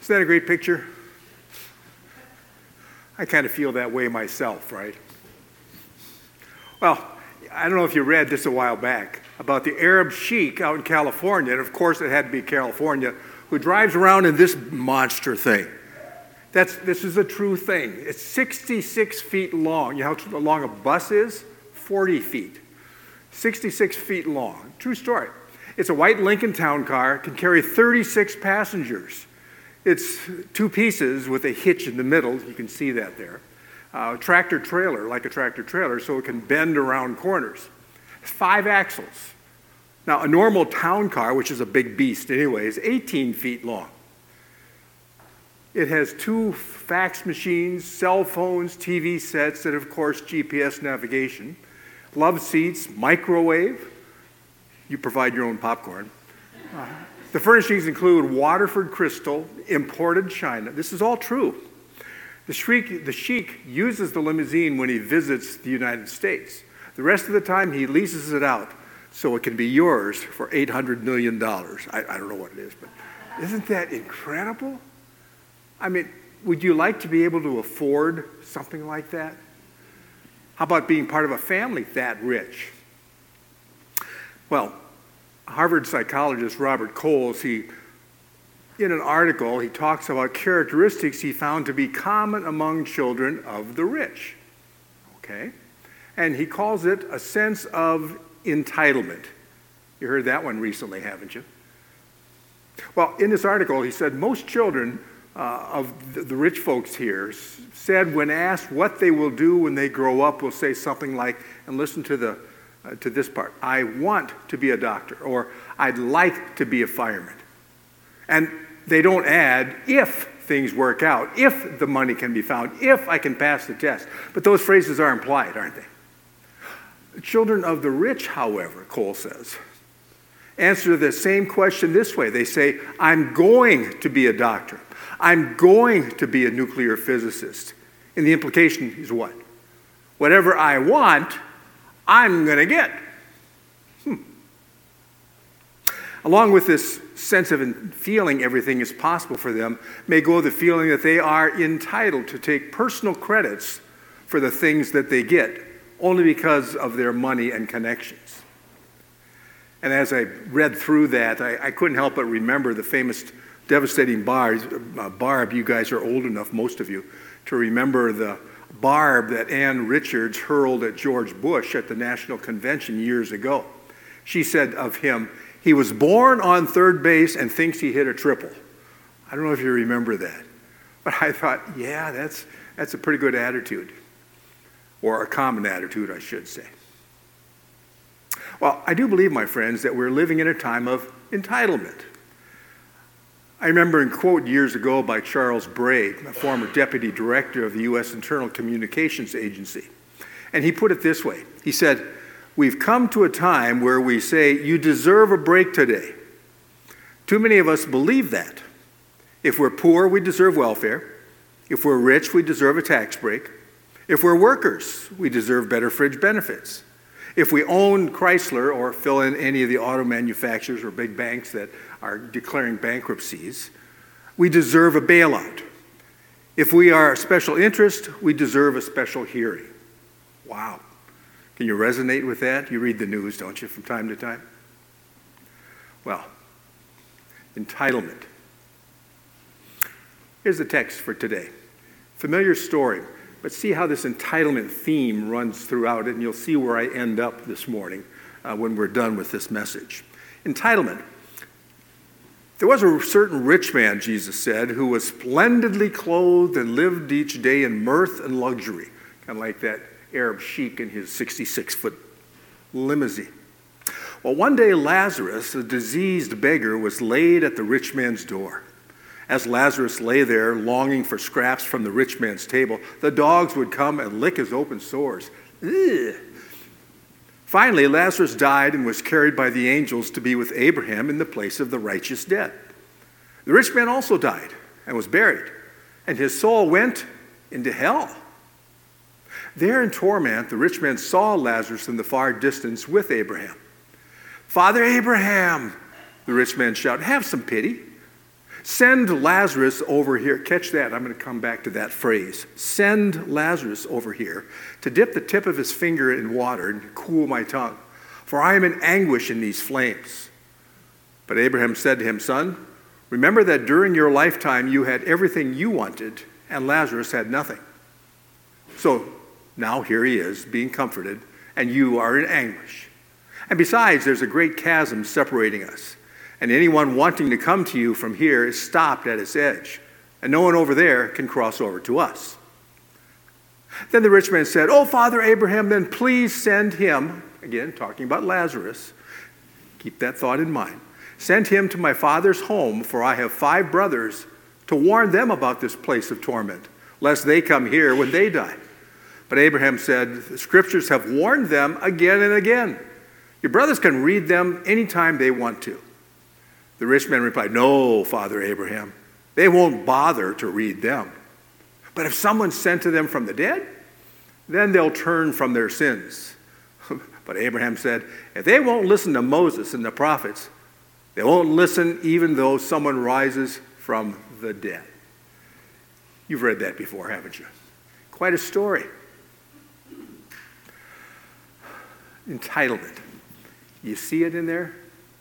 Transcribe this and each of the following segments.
Isn't that a great picture? I kind of feel that way myself, right? Well, I don't know if you read this a while back about the Arab sheik out in California, and of course it had to be California, who drives around in this monster thing. This is a true thing. It's 66 feet long. You know how long a bus is? 40 feet. 66 feet long. True story. It's a white Lincoln Town Car. It can carry 36 passengers. It's two pieces with a hitch in the middle. You can see that there. Tractor trailer, like a tractor trailer, so it can bend around corners. 5 axles. Now, a normal town car, which is a big beast anyway, is 18 feet long. It has 2 fax machines, cell phones, TV sets, and of course GPS navigation, love seats, microwave. You provide your own popcorn. The furnishings include Waterford crystal, imported china. This is all true. The sheik uses the limousine when he visits the United States. The rest of the time, he leases it out so it can be yours for $800 million. I don't know what it is, but isn't that incredible? I mean, would you like to be able to afford something like that? How about being part of a family that rich? Well, Harvard psychologist Robert Coles, in an article, he talks about characteristics he found to be common among children of the rich. Okay? And he calls it a sense of entitlement. You heard that one recently, haven't you? Well, in this article, he said most children of the rich folks here said when asked what they will do when they grow up, will say something like, and listen to this part, I want to be a doctor, or I'd like to be a fireman. And they don't add if things work out, if the money can be found, if I can pass the test. But those phrases are implied, aren't they? Children of the rich, however, Cole says, answer the same question this way. They say, I'm going to be a doctor. I'm going to be a nuclear physicist. And the implication is what? Whatever I want, I'm going to get. Along with this sense of feeling everything is possible for them may go the feeling that they are entitled to take personal credits for the things that they get, only because of their money and connections. And as I read through that, I couldn't help but remember the famous devastating barb. You guys are old enough, most of you, to remember the barb that Ann Richards hurled at George Bush at the National Convention years ago. She said of him, he was born on third base and thinks he hit a triple. I don't know if you remember that. But I thought, yeah, that's a pretty good attitude. Or a common attitude, I should say. Well, I do believe, my friends, that we're living in a time of entitlement. I remember a quote years ago by Charles Bray, a former deputy director of the U.S. Internal Communications Agency. And he put it this way. He said, we've come to a time where we say, you deserve a break today. Too many of us believe that. If we're poor, we deserve welfare. If we're rich, we deserve a tax break. If we're workers, we deserve better fringe benefits. If we own Chrysler or fill in any of the auto manufacturers or big banks that are declaring bankruptcies, we deserve a bailout. If we are a special interest, we deserve a special hearing. Wow. Can you resonate with that? You read the news, don't you, from time to time? Well, entitlement. Here's the text for today. Familiar story, but see how this entitlement theme runs throughout it, and you'll see where I end up this morning when we're done with this message. Entitlement. There was a certain rich man, Jesus said, who was splendidly clothed and lived each day in mirth and luxury, kind of like that Arab sheik in his 66-foot limousine. Well, one day Lazarus, a diseased beggar, was laid at the rich man's door. As Lazarus lay there longing for scraps from the rich man's table, the dogs would come and lick his open sores. Ugh. Finally, Lazarus died and was carried by the angels to be with Abraham in the place of the righteous dead. The rich man also died and was buried, and his soul went into hell. There in torment, the rich man saw Lazarus in the far distance with Abraham. Father Abraham, the rich man shouted, have some pity. Send Lazarus over here. Catch that. I'm going to come back to that phrase. Send Lazarus over here to dip the tip of his finger in water and cool my tongue, for I am in anguish in these flames. But Abraham said to him, Son, remember that during your lifetime you had everything you wanted, and Lazarus had nothing. So now here he is, being comforted, and you are in anguish. And besides, there's a great chasm separating us. And anyone wanting to come to you from here is stopped at its edge, and no one over there can cross over to us. Then the rich man said, Oh, Father Abraham, then please send him, again, talking about Lazarus, keep that thought in mind, send him to my father's home, for I have 5 brothers, to warn them about this place of torment, lest they come here when they die. But Abraham said, The scriptures have warned them again and again. Your brothers can read them anytime they want to. The rich man replied, No, Father Abraham, they won't bother to read them. But if someone's sent to them from the dead, then they'll turn from their sins. But Abraham said, If they won't listen to Moses and the prophets, they won't listen even though someone rises from the dead. You've read that before, haven't you? Quite a story. Entitlement. You see it in there?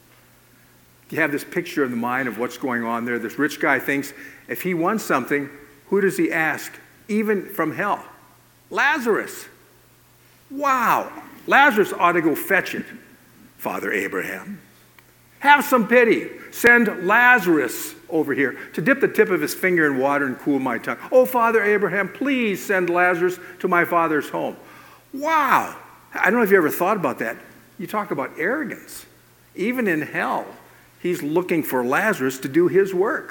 You have this picture in the mind of what's going on there. This rich guy thinks if he wants something, who does he ask? Even from hell. Lazarus. Wow. Lazarus ought to go fetch it, Father Abraham. Have some pity. Send Lazarus over here to dip the tip of his finger in water and cool my tongue. Oh, Father Abraham, please send Lazarus to my father's home. Wow. I don't know if you ever thought about that. You talk about arrogance. Even in hell, he's looking for Lazarus to do his work.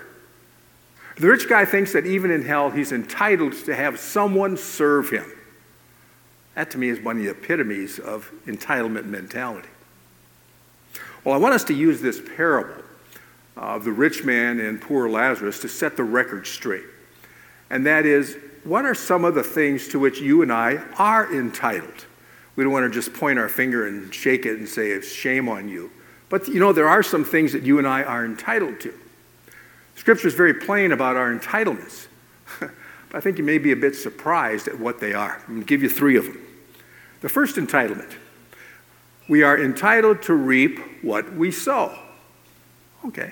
The rich guy thinks that even in hell, he's entitled to have someone serve him. That, to me, is one of the epitomes of entitlement mentality. Well, I want us to use this parable of the rich man and poor Lazarus to set the record straight. And that is, what are some of the things to which you and I are entitled? We don't want to just point our finger and shake it and say, it's shame on you. But, there are some things that you and I are entitled to. Scripture is very plain about our entitlements. But I think you may be a bit surprised at what they are. I'm going to give you 3 of them. The first entitlement. We are entitled to reap what we sow. Okay.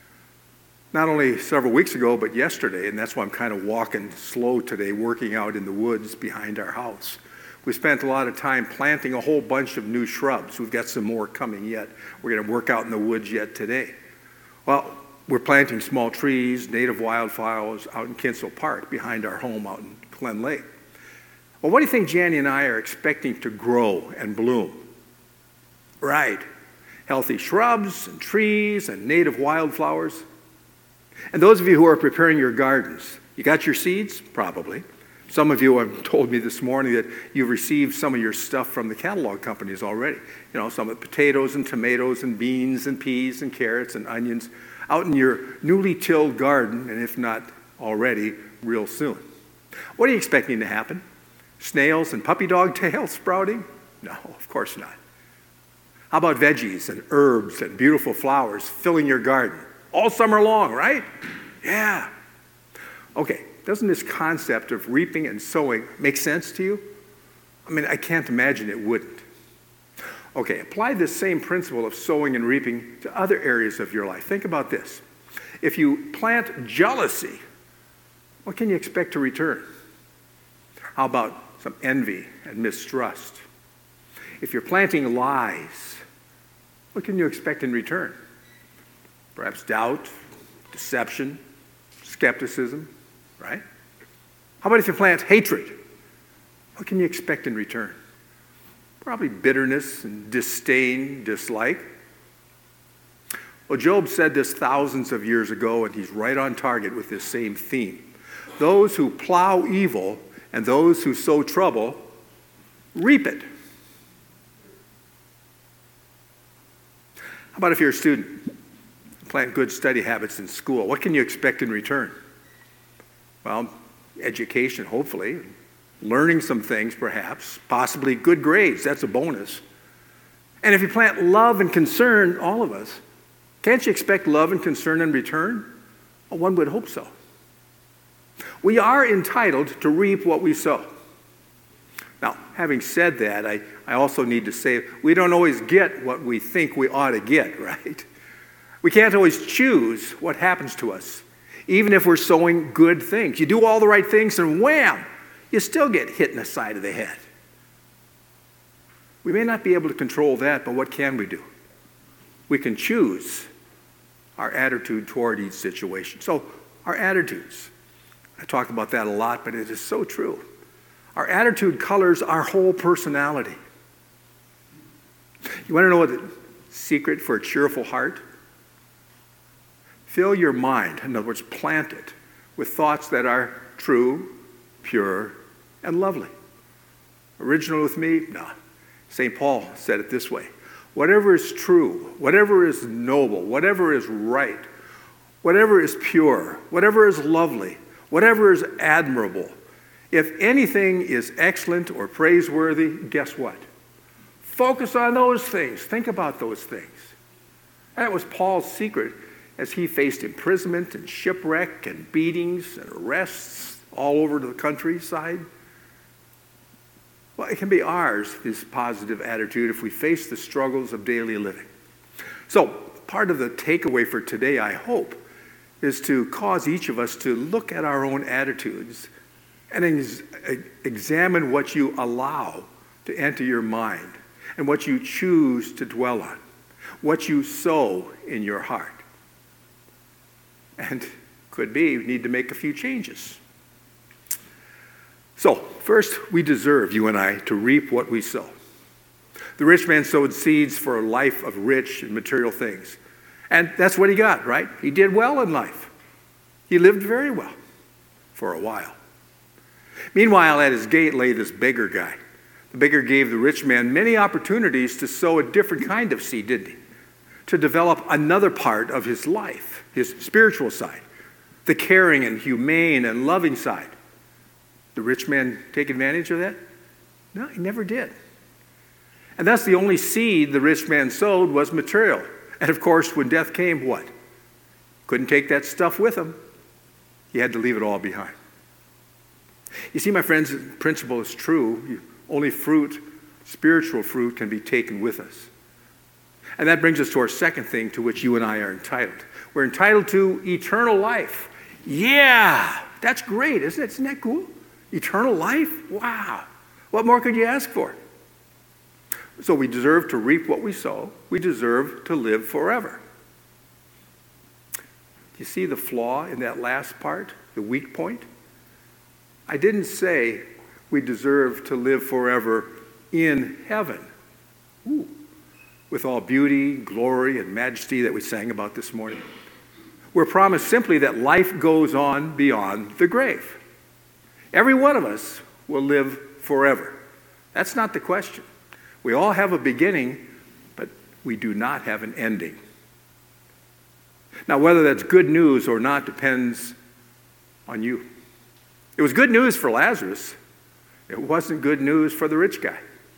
Not only several weeks ago, but yesterday, and that's why I'm kind of walking slow today, working out in the woods behind our house. We spent a lot of time planting a whole bunch of new shrubs. We've got some more coming yet. We're going to work out in the woods yet today. Well, we're planting small trees, native wildflowers out in Kinsel Park behind our home out in Glen Lake. Well, what do you think Janny and I are expecting to grow and bloom? Right. Healthy shrubs and trees and native wildflowers. And those of you who are preparing your gardens, you got your seeds? Probably. Some of you have told me this morning that you've received some of your stuff from the catalog companies already. Some of the potatoes and tomatoes and beans and peas and carrots and onions out in your newly tilled garden, and if not already, real soon. What are you expecting to happen? Snails and puppy dog tails sprouting? No, of course not. How about veggies and herbs and beautiful flowers filling your garden all summer long, right? Yeah. Okay. Doesn't this concept of reaping and sowing make sense to you? I can't imagine it wouldn't. Okay, apply this same principle of sowing and reaping to other areas of your life. Think about this. If you plant jealousy, what can you expect to return? How about some envy and mistrust? If you're planting lies, what can you expect in return? Perhaps doubt, deception, skepticism. Right? How about if you plant hatred? What can you expect in return? Probably bitterness and disdain, dislike. Well, Job said this thousands of years ago, and he's right on target with this same theme. Those who plow evil and those who sow trouble reap it. How about if you're a student? Plant good study habits in school. What can you expect in return? Well, education, hopefully. Learning some things, perhaps. Possibly good grades. That's a bonus. And if you plant love and concern, all of us, can't you expect love and concern in return? Well, one would hope so. We are entitled to reap what we sow. Now, having said that, I also need to say we don't always get what we think we ought to get, right? We can't always choose what happens to us, even if we're sowing good things. You do all the right things and wham, you still get hit in the side of the head. We may not be able to control that, but what can we do? We can choose our attitude toward each situation. So, our attitudes. I talk about that a lot, but it is so true. Our attitude colors our whole personality. You want to know what the secret for a cheerful heart? Fill your mind, in other words, plant it with thoughts that are true, pure, and lovely. Original with me? No. St. Paul said it this way. Whatever is true, whatever is noble, whatever is right, whatever is pure, whatever is lovely, whatever is admirable, if anything is excellent or praiseworthy, guess what? Focus on those things. Think about those things. That was Paul's secret as he faced imprisonment and shipwreck and beatings and arrests all over the countryside. Well, it can be ours, this positive attitude, if we face the struggles of daily living. So, part of the takeaway for today, I hope, is to cause each of us to look at our own attitudes and examine what you allow to enter your mind and what you choose to dwell on, what you sow in your heart. And could be we need to make a few changes. So, first, we deserve, you and I, to reap what we sow. The rich man sowed seeds for a life of rich and material things. And that's what he got, right? He did well in life. He lived very well for a while. Meanwhile, at his gate lay this beggar guy. The beggar gave the rich man many opportunities to sow a different kind of seed, didn't he? To develop another part of his life, his spiritual side, the caring and humane and loving side. The rich man take advantage of that? No, he never did. And that's the only seed the rich man sowed was material. And of course, when death came, what? Couldn't take that stuff with him. He had to leave it all behind. You see, my friends, the principle is true. Only fruit, spiritual fruit, can be taken with us. And that brings us to our second thing to which you and I are entitled. We're entitled to eternal life. Yeah, that's great, isn't it? Isn't that cool? Eternal life? Wow. What more could you ask for? So we deserve to reap what we sow. We deserve to live forever. Do you see the flaw in that last part, the weak point? I didn't say we deserve to live forever in heaven. Ooh. With all beauty, glory, and majesty that we sang about this morning. We're promised simply that life goes on beyond the grave. Every one of us will live forever. That's not the question. We all have a beginning, but we do not have an ending. Now, whether that's good news or not depends on you. It was good news for Lazarus. It wasn't good news for the rich guy.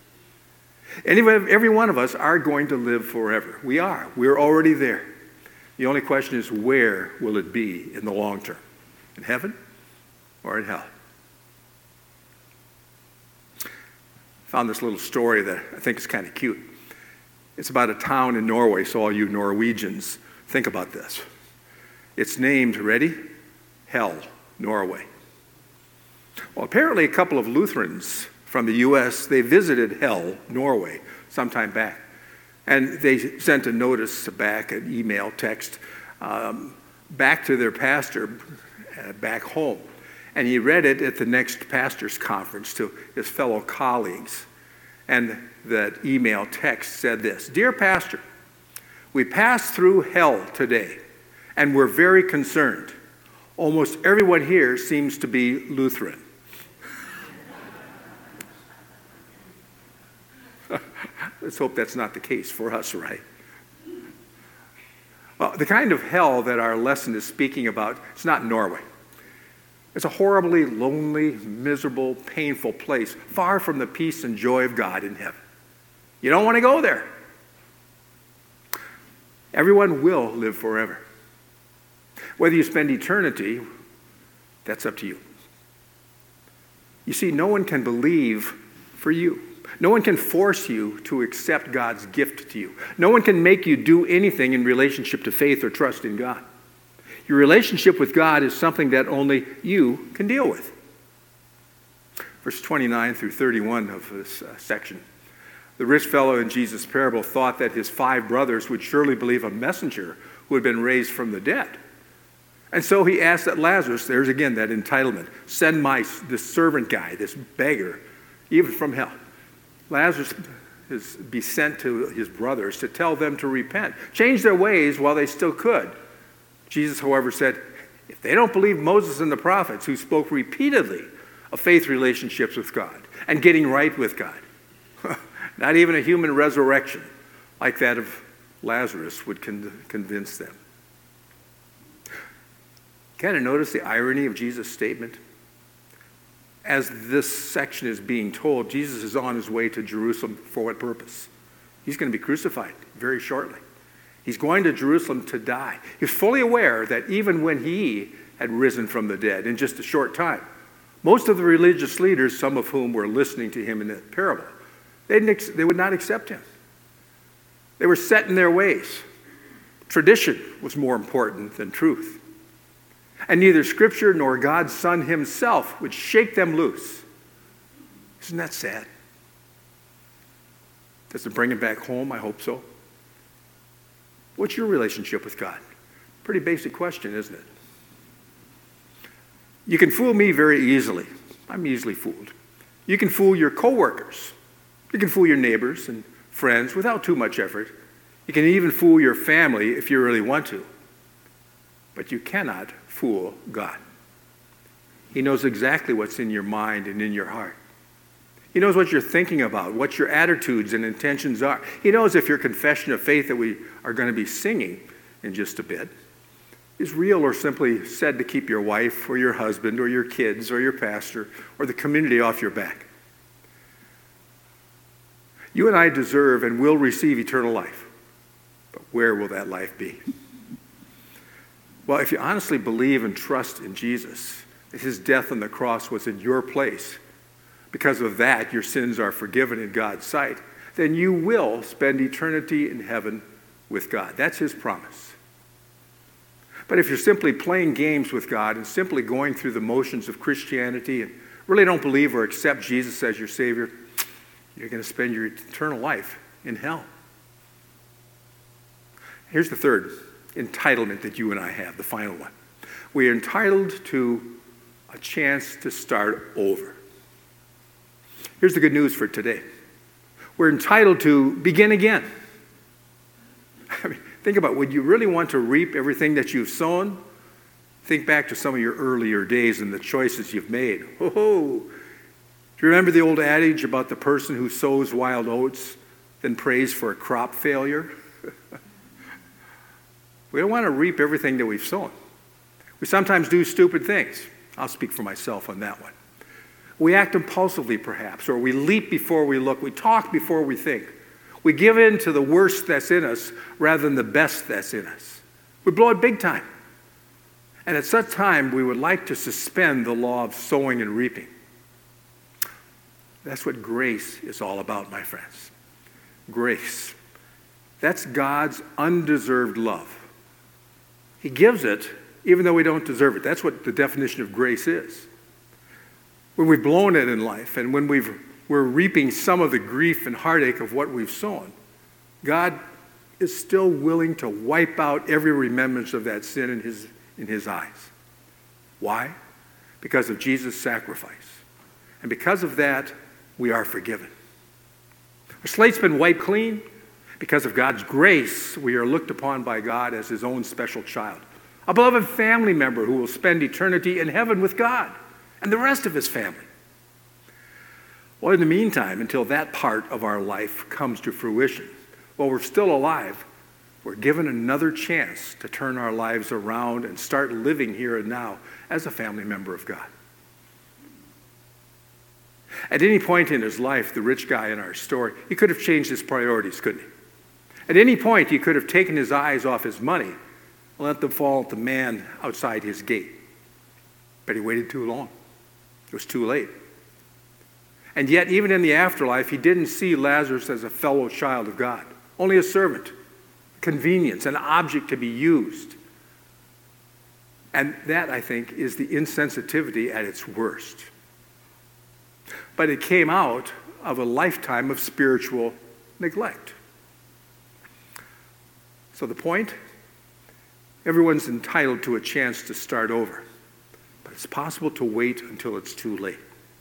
Every one of us are going to live forever. We are. We're already there. The only question is, where will it be in the long term? In heaven or in hell? I found this little story that I think is kind of cute. It's about a town in Norway, so all you Norwegians, think about this. It's named, ready? Hell, Norway. Well, apparently a couple of Lutherans from the U.S., they visited Hell, Norway, sometime back. And they sent a notice back, an email, text, back to their pastor back home. And he read it at the next pastor's conference to his fellow colleagues. And that email text said this: "Dear Pastor, we passed through hell today, and we're very concerned. Almost everyone here seems to be Lutheran." Let's hope that's not the case for us, right? Well, the kind of hell that our lesson is speaking about, it's not Norway. It's a horribly lonely, miserable, painful place, far from the peace and joy of God in heaven. You don't want to go there. Everyone will live forever. Whether you spend eternity, that's up to you. You see, no one can believe for you. No one can force you to accept God's gift to you. No one can make you do anything in relationship to faith or trust in God. Your relationship with God is something that only you can deal with. Verse 29 through 31 of this section. The rich fellow in Jesus' parable thought that his 5 brothers would surely believe a messenger who had been raised from the dead. And so he asked that Lazarus, there's again that entitlement, send this servant guy, this beggar, even from hell. Lazarus be sent to his brothers to tell them to repent, change their ways while they still could. Jesus, however, said, if they don't believe Moses and the prophets who spoke repeatedly of faith relationships with God and getting right with God, not even a human resurrection like that of Lazarus would convince them. Kind of notice the irony of Jesus' statement? As this section is being told, Jesus is on his way to Jerusalem for what purpose? He's going to be crucified very shortly. He's going to Jerusalem to die. He's fully aware that even when he had risen from the dead in just a short time, most of the religious leaders, some of whom were listening to him in the parable, they would not accept him. They were set in their ways. Tradition was more important than truth. And neither Scripture nor God's Son himself would shake them loose. Isn't that sad? Does it bring him back home? I hope so. What's your relationship with God? Pretty basic question, isn't it? You can fool me very easily. I'm easily fooled. You can fool your coworkers. You can fool your neighbors and friends without too much effort. You can even fool your family if you really want to. But you cannot fool God. He knows exactly what's in your mind and in your heart. He knows what you're thinking about, what your attitudes and intentions are. He knows if your confession of faith that we are going to be singing in just a bit is real or simply said to keep your wife or your husband or your kids or your pastor or the community off your back. You and I deserve and will receive eternal life. But where will that life be? Well, if you honestly believe and trust in Jesus, that his death on the cross was in your place, because of that your sins are forgiven in God's sight, then you will spend eternity in heaven with God. That's his promise. But if you're simply playing games with God and simply going through the motions of Christianity and really don't believe or accept Jesus as your Savior, you're going to spend your eternal life in hell. Here's the third entitlement that you and I have, the final one. We are entitled to a chance to start over. Here's the good news for today. We're entitled to begin again. I mean, think about it. Would you really want to reap everything that you've sown? Think back to some of your earlier days and the choices you've made. Do you remember the old adage about the person who sows wild oats, then prays for a crop failure? We don't want to reap everything that we've sown. We sometimes do stupid things. I'll speak for myself on that one. We act impulsively, perhaps, or we leap before we look. We talk before we think. We give in to the worst that's in us rather than the best that's in us. We blow it big time. And at such time, we would like to suspend the law of sowing and reaping. That's what grace is all about, my friends. Grace. That's God's undeserved love. He gives it even though we don't deserve it. That's what the definition of grace is. When we've blown it in life and when we're reaping some of the grief and heartache of what we've sown, God is still willing to wipe out every remembrance of that sin in his eyes. Why? Because of Jesus' sacrifice. And because of that, we are forgiven. Our slate's been wiped clean. Because of God's grace, we are looked upon by God as his own special child, a beloved family member who will spend eternity in heaven with God and the rest of his family. Well, in the meantime, until that part of our life comes to fruition, while we're still alive, we're given another chance to turn our lives around and start living here and now as a family member of God. At any point in his life, the rich guy in our story, he could have changed his priorities, couldn't he? At any point, he could have taken his eyes off his money let them fall at the man outside his gate. But he waited too long. It was too late. And yet, even in the afterlife, he didn't see Lazarus as a fellow child of God, only a servant, convenience, an object to be used. And that, I think, is the insensitivity at its worst. But it came out of a lifetime of spiritual neglect. So the point? Everyone's entitled to a chance to start over. But it's possible to wait until it's too late.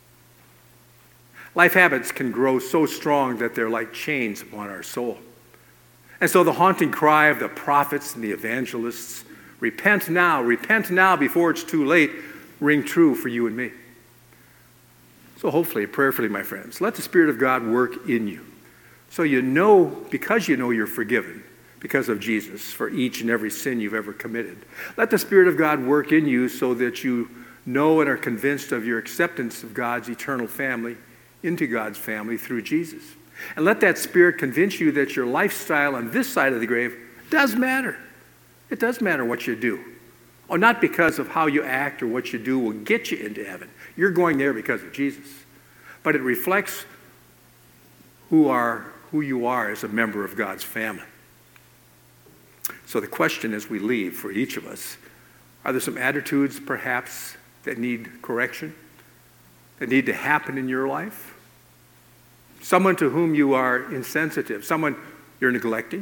Life habits can grow so strong that they're like chains upon our soul. And so the haunting cry of the prophets and the evangelists, repent now before it's too late, ring true for you and me. So hopefully, prayerfully, my friends, let the Spirit of God work in you. So you know, because you know you're forgiven, because of Jesus, for each and every sin you've ever committed. Let the Spirit of God work in you so that you know and are convinced of your acceptance of God's eternal family, into God's family through Jesus. And let that Spirit convince you that your lifestyle on this side of the grave does matter. It does matter what you do. Oh, not because of how you act or what you do will get you into heaven. You're going there because of Jesus. But it reflects who you are as a member of God's family. So the question as we leave for each of us, are there some attitudes perhaps that need correction, that need to happen in your life? Someone to whom you are insensitive, someone you're neglecting?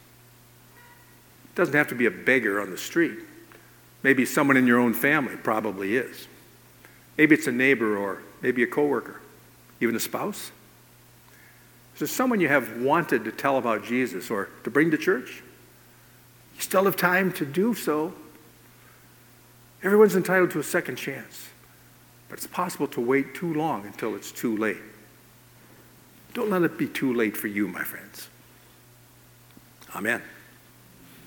It doesn't have to be a beggar on the street. Maybe someone in your own family probably is. Maybe it's a neighbor or maybe a coworker, even a spouse. Is there someone you have wanted to tell about Jesus or to bring to church? You still have time to do so. Everyone's entitled to a second chance, but it's possible to wait too long until it's too late. Don't let it be too late for you, my friends. Amen.